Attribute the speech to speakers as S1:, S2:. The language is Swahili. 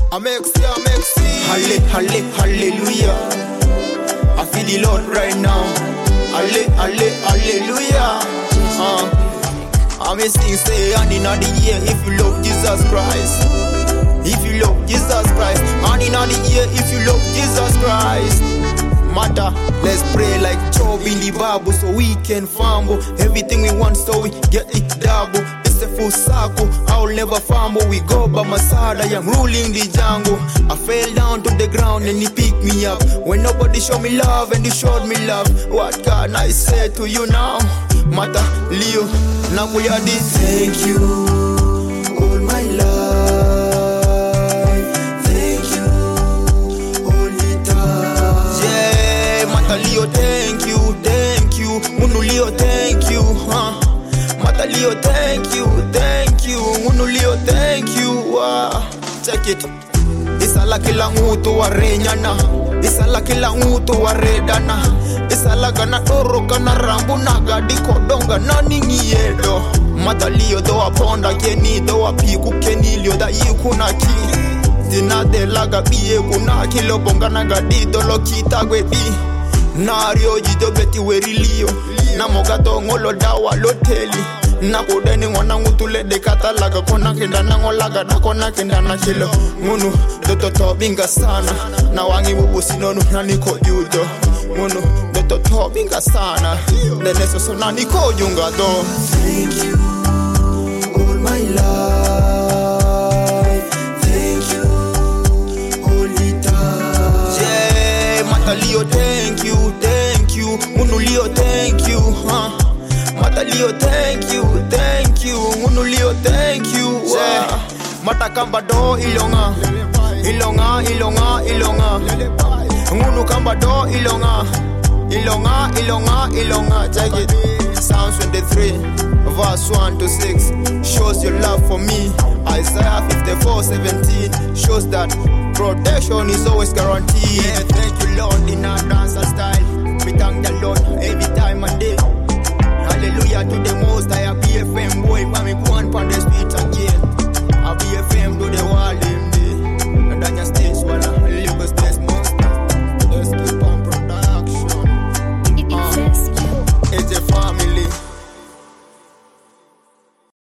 S1: Hallelujah. I feel the Lord right now. Hallelujah. I'm sing say and in the year if you love Jesus Christ. If you love Jesus Christ. And in the year if you love Jesus Christ. Matter, let's pray like Job in the Bible so we can fumble everything we want so we get it double. It's a full circle, I'll never fumble. We go by my side, I am ruling the jungle. I fell down to the ground and he picked me up. When nobody showed me love and he showed me love. What can I say to you now? Mata, Leo, now we are this. Thank you, all my life. Thank you, only time. Yeah, Mata Leo, thank you. Munu Leo, thank you. Mata Leo, thank you. Munu Leo, thank you. Check it. Isala kila mtu wa renyana. Isala kila mtu wa redana. Isala gana toro kana rambu na gadi kodonga na ningiyedo. Mata Leo do aponda keni do apiku keni lio da yikuna ki. Zina de laga biye kuna kilo bonga na gadi do lo kita gwedi. Nario jido beti werilio. Na mogato ngolo dawa loteli. Na kodeni wana ngutule de katalaga kona kenda na ngolaga na kona kenda na kilo. Munu doto binga sana. Na wangi bubu sinonu na niko judo. Munu doto binga sana. Deneso sona niko junga do. Thank you, all my life. Thank you, only time. Yeah, Mata Leo, thank you. Munu Leo, thank you. Mata Leo, thank you. Munu Leo, thank you. Mata kamba do ilonga. Munu kamba do ilonga. Check it. Psalms 23 verse 1 to 6 shows your love for me. Isaiah 54:17 shows that protection is always guaranteed. Yeah, thank you Lord in advance.